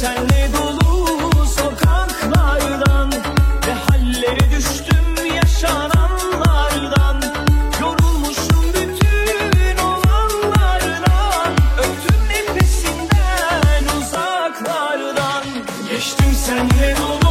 senle dolu sokaklardan, ve hallere düştüm yaşananlardan. Yorulmuşum bütün olanlardan, öptüm nefesinden uzaklardan. Geçtim senle dolu